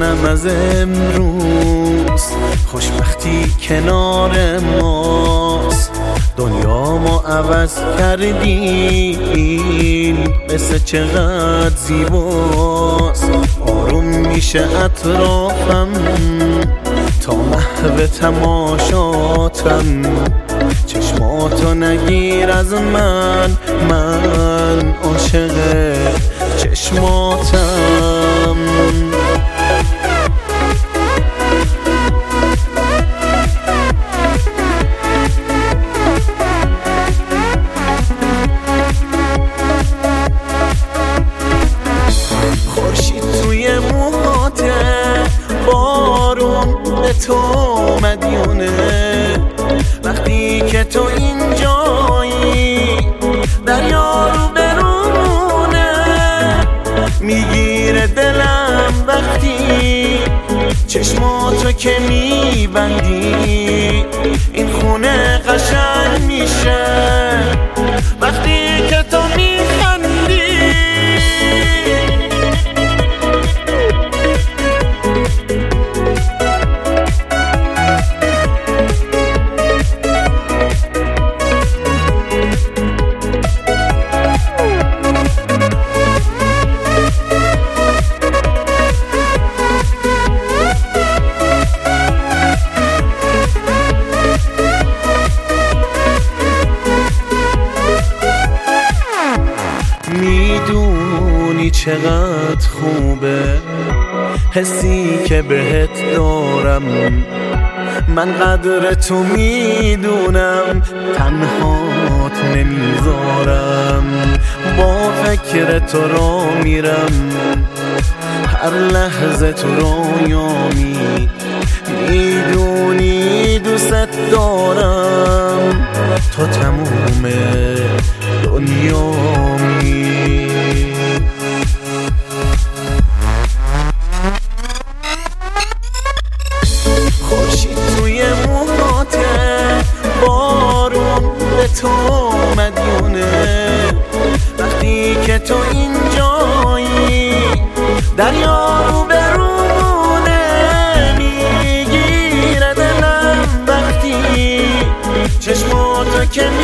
منم از امروز، خوشبختی کنار ماست. دنیا ما عوض کردیم، قصه چقدر زیباست. آروم میشه اطرافم تا محو تماشاتم، چشماتو نگیر از من عاشق چشماتم. خورشید توی موهاته، بارون به تو مدیونه. وقتی که تو اینجایی دریا رو برونه، میگیره دلم وقتی چشماتو که میبندی. این خونه قشنگ میشه وقتی که تو میخندی. میدونی چقدر خوبه حسی که بهت دارم، من قدر تو میدونم، تنهات نمیذارم. با فکر تو را میرم، هر لحظه تو رویامی. میدونی دوست دارم، تو تموم دنیامی. خورشید توی موهاته، بارون به تو مدیونه. وقتی که تو اینجایی دریا رو برونه، میگیره دلم وقتی چشماتو که